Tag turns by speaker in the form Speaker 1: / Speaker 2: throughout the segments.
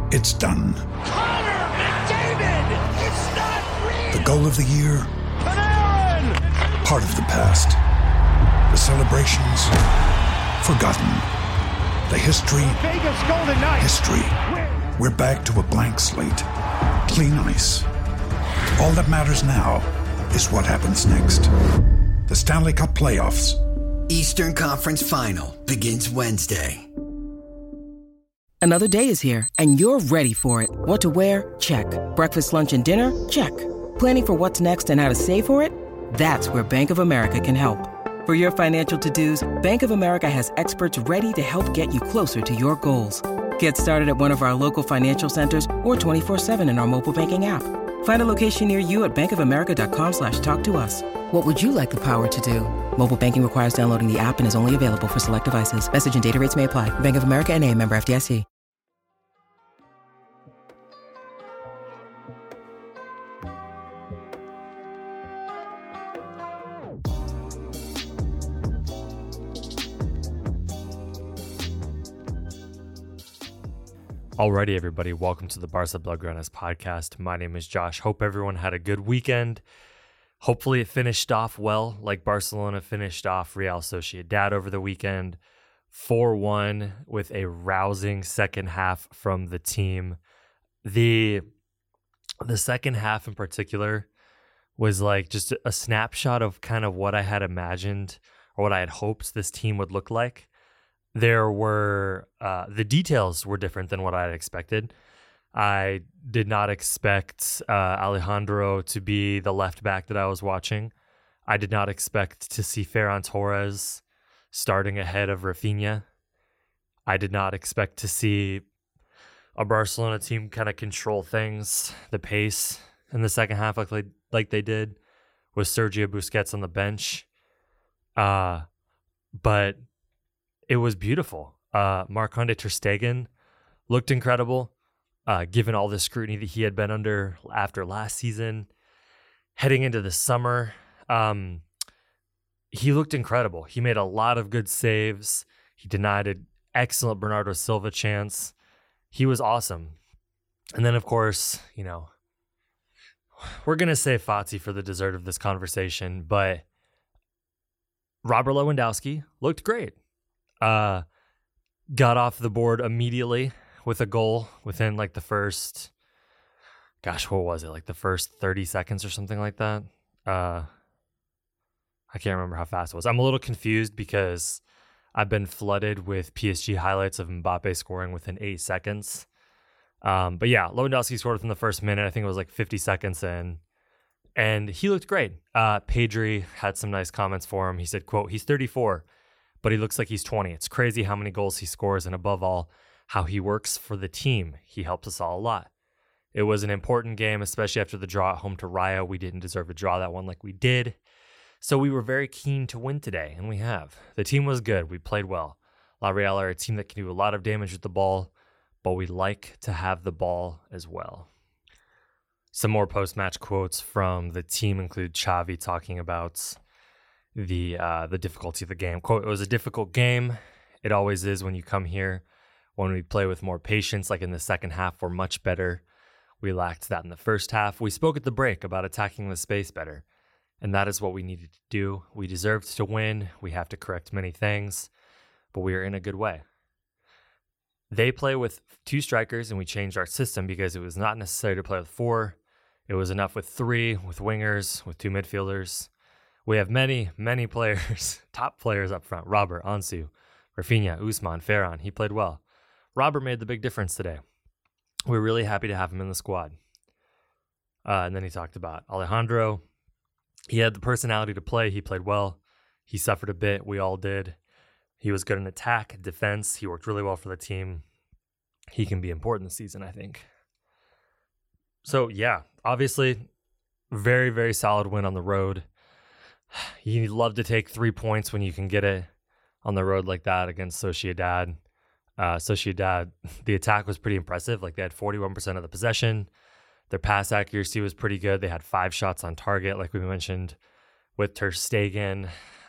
Speaker 1: It's done.
Speaker 2: Connor McDavid! It's not real!
Speaker 1: The goal of the year?
Speaker 2: Panarin!
Speaker 1: Part of the past. The celebrations? Forgotten. The history?
Speaker 2: Vegas Golden Knights!
Speaker 1: History. We're back to a blank slate. Clean ice. All that matters now is what happens next. The Stanley Cup Playoffs.
Speaker 3: Eastern Conference Final begins Wednesday.
Speaker 4: Another day is here, and you're ready for it. What to wear? Check. Breakfast, lunch, and dinner? Check. Planning for what's next and how to save for it? That's where Bank of America can help. For your financial to-dos, Bank of America has experts ready to help get you closer to your goals. Get started at one of our local financial centers or 24/7 in our mobile banking app. Find a location near you at bankofamerica.com/talktous. What would you like the power to do? Mobile banking requires downloading the app and is only available for select devices. Message and data rates may apply. Bank of America N.A., member FDIC.
Speaker 5: Alrighty, everybody, welcome to the Barca Blaugranas podcast. My name is Josh. Hope everyone had a good weekend. Hopefully it finished off well, like Barcelona finished off Real Sociedad over the weekend. 4-1 with a rousing second half from the team. The second half in particular was like just a snapshot of kind of what I had imagined or what I had hoped this team would look like. There were the details were different than what I had expected. I did not expect Alejandro to be the left back that I was watching. I did not expect to see Ferran Torres starting ahead of Rafinha. I did not expect to see a Barcelona team kind of control things, the pace in the second half like they did with Sergio Busquets on the bench. But it was beautiful. Marc-Andre ter Stegen looked incredible, given all the scrutiny that he had been under after last season. Heading into the summer, he looked incredible. He made a lot of good saves. He denied an excellent Bernardo Silva chance. He was awesome. And then, of course, we're going to save Fati for the dessert of this conversation, but Robert Lewandowski looked great. Got off the board immediately with a goal within like the first, what was it? Like the first 30 seconds or something like that. I can't remember how fast it was. I'm a little confused because I've been flooded with PSG highlights of Mbappe scoring within 8 seconds. But yeah, Lewandowski scored within the first minute. I think it was like 50 seconds in. And he looked great. Pedri had some nice comments for him. He said, quote, "He's 34. But he looks like he's 20. It's crazy how many goals he scores, and above all, how he works for the team. He helps us all a lot." It was an important game, especially after the draw at home to Rayo. We didn't deserve to draw that one like we did. So we were very keen to win today, and we have. The team was good. We played well. La Real are a team that can do a lot of damage with the ball, but we like to have the ball as well. Some more post-match quotes from the team include Xavi talking about the difficulty of the game. Quote, "It was a difficult game. It always is when you come here. When we play with more patience, like in the second half, we're much better. We lacked that in the first half. We spoke at the break about attacking the space better, and that is what we needed to do. We deserved to win. We have to correct many things, but we are in a good way. They play with 2 strikers, and we changed our system because it was not necessary to play with 4. It was enough with 3, with wingers, with 2 midfielders. We have many, many players, top players up front. Robert, Ansu, Rafinha, Ousmane, Ferran. He played well. Robert made the big difference today. We're really happy to have him in the squad." And then he talked about Alejandro. He had the personality to play. He played well. He suffered a bit. We all did. He was good in attack, defense. He worked really well for the team. He can be important this season, I think. So, yeah, obviously, very, very solid win on the road. You love to take 3 points when you can get it on the road like that against Sociedad. Sociedad, the attack was pretty impressive. Like, they had 41% of the possession. Their pass accuracy was pretty good. They had 5 shots on target, like we mentioned, with ter Stegen,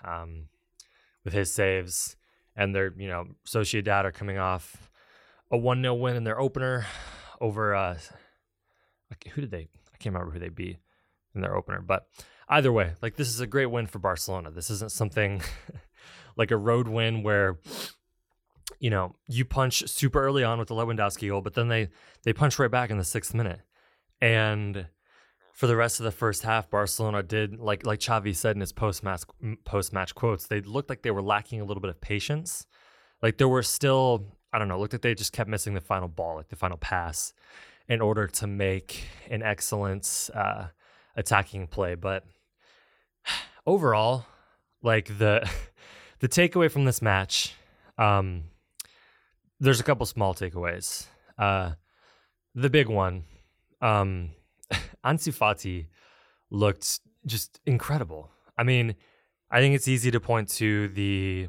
Speaker 5: with his saves. And they're, Sociedad are coming off a 1-0 win in their opener over who did they? I can't remember who they beat in their opener, but either way, like this is a great win for Barcelona. This isn't something like a road win where you punch super early on with the Lewandowski goal, but then they punch right back in the 6th minute. And for the rest of the first half, Barcelona did, like Xavi said in his post-match quotes, they looked like they were lacking a little bit of patience. Like there were still, I don't know, looked like they just kept missing the final ball, like the final pass, in order to make an excellent attacking play. But overall, like the takeaway from this match, there's a couple small takeaways. The big one, Ansu Fati looked just incredible. I mean, I think it's easy to point to the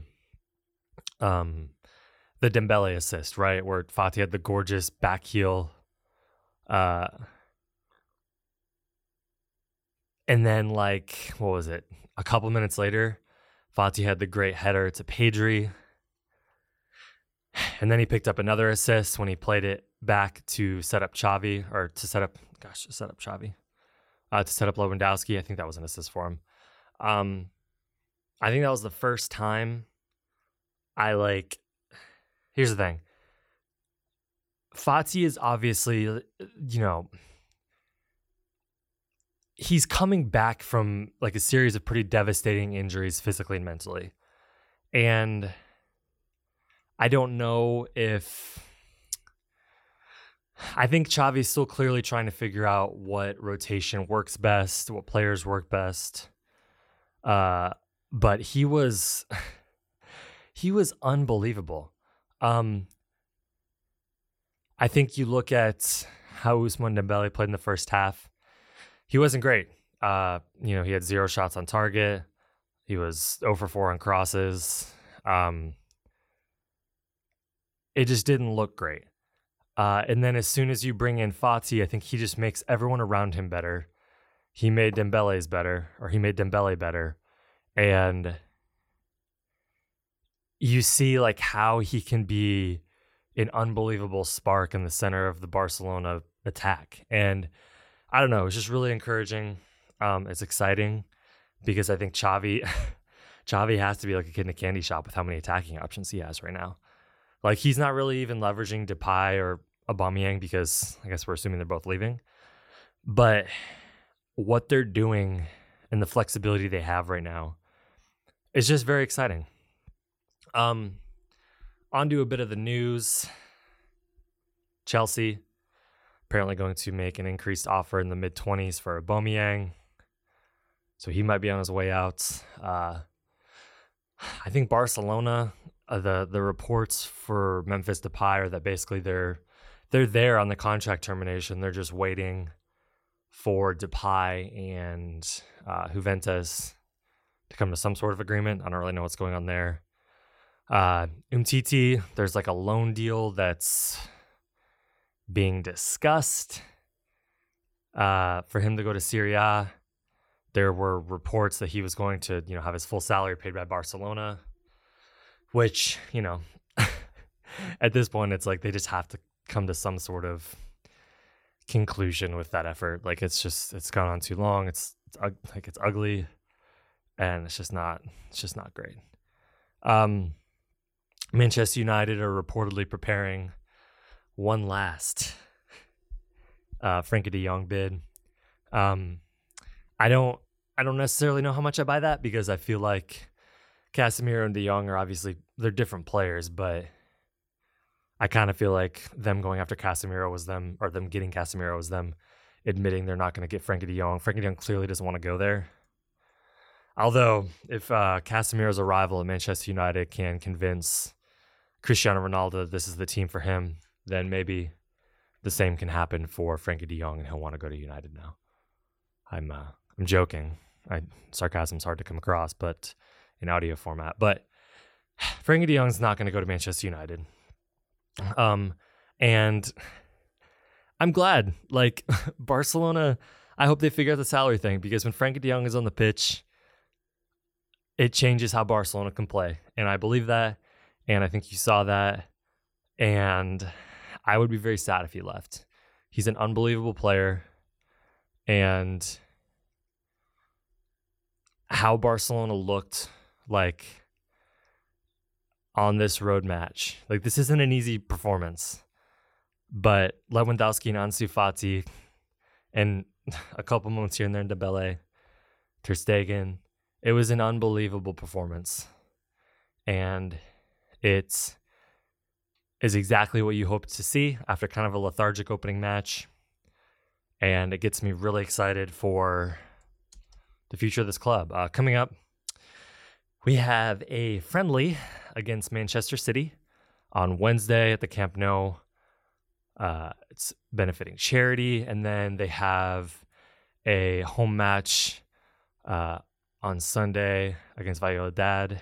Speaker 5: Dembele assist, right, where Fati had the gorgeous back heel, and then like what was it? A couple minutes later, Fati had the great header to Pedri, and then he picked up another assist when he played it back to set up Xavi, or to set up Xavi, to set up Lewandowski. I think that was an assist for him. I think that was the first time here's the thing. Fati is obviously, he's coming back from like a series of pretty devastating injuries physically and mentally. And I don't know I think Xavi's still clearly trying to figure out what rotation works best, what players work best. But he was unbelievable. I think you look at how Ousmane Dembele played in the first half. He wasn't great. He had 0 shots on target. He was 0 for 4 on crosses. It just didn't look great. And then as soon as you bring in Fati, I think he just makes everyone around him better. He made Dembele better. And you see like how he can be an unbelievable spark in the center of the Barcelona attack. And I don't know, it's just really encouraging. It's exciting because I think Xavi has to be like a kid in a candy shop with how many attacking options he has right now. Like he's not really even leveraging Depay or Aubameyang because I guess we're assuming they're both leaving. But what they're doing and the flexibility they have right now is just very exciting. On to a bit of the news. Chelsea apparently going to make an increased offer in the mid-20s for Aubameyang. So he might be on his way out. I think Barcelona, the reports for Memphis Depay are that basically they're there on the contract termination. They're just waiting for Depay and Juventus to come to some sort of agreement. I don't really know what's going on there. Umtiti, there's like a loan deal that's being discussed for him to go to Serie A. There were reports that he was going to, have his full salary paid by Barcelona, which, at this point, it's like they just have to come to some sort of conclusion with that effort. Like it's gone on too long. It's ugly, and it's just not great. Manchester United are reportedly preparing one last Frenkie de Jong bid. I don't necessarily know how much I buy that because I feel like Casemiro and de Jong are obviously they're different players, but I kind of feel like them going after Casemiro was them, or them getting Casemiro was them admitting they're not going to get Frenkie de Jong. Frenkie de Jong clearly doesn't want to go there. Although if Casemiro's arrival at Manchester United can convince Cristiano Ronaldo that this is the team for him, then maybe the same can happen for Frenkie de Jong and he'll want to go to United now. I'm joking. Sarcasm's hard to come across, but in audio format. But Frenkie de Jong's not going to go to Manchester United. And I'm glad. Like Barcelona, I hope they figure out the salary thing because when Frenkie de Jong is on the pitch, it changes how Barcelona can play. And I believe that. And I think you saw that. And I would be very sad if he left. He's an unbelievable player. And how Barcelona looked like on this road match. Like, this isn't an easy performance. But Lewandowski and Ansu Fati and a couple moments here and there in Dembele, Ter Stegen, it was an unbelievable performance. And it is exactly what you hoped to see after kind of a lethargic opening match. And it gets me really excited for the future of this club. Coming up, we have a friendly against Manchester City on Wednesday at the Camp Nou. It's benefiting charity. And then they have a home match on Sunday against Valladolid.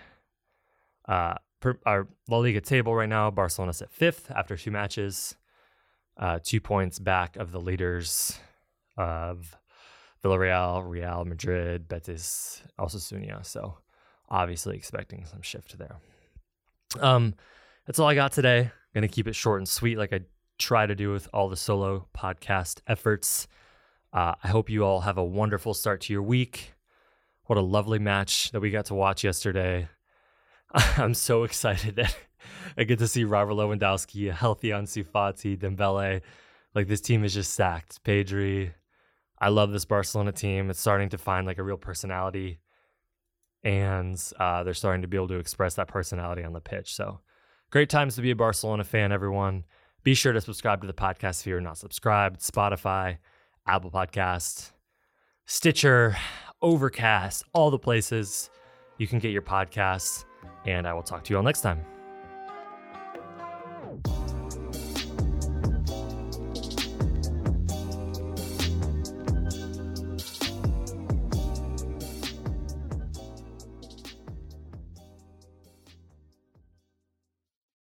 Speaker 5: Our La Liga table right now, Barcelona's at 5th after 2 matches, 2 points back of the leaders of Villarreal, Real Madrid, Betis, Osasuna. So obviously expecting some shift there. That's all I got today. Going to keep it short and sweet like I try to do with all the solo podcast efforts. I hope you all have a wonderful start to your week. What a lovely match that we got to watch yesterday. I'm so excited that I get to see Robert Lewandowski, a healthy Ansu Fati, Dembele. Like, this team is just stacked. Pedri. I love this Barcelona team. It's starting to find like a real personality, and they're starting to be able to express that personality on the pitch. So great times to be a Barcelona fan, everyone. Be sure to subscribe to the podcast if you're not subscribed. Spotify, Apple Podcasts, Stitcher, Overcast, all the places you can get your podcasts. And I will talk to you all next time.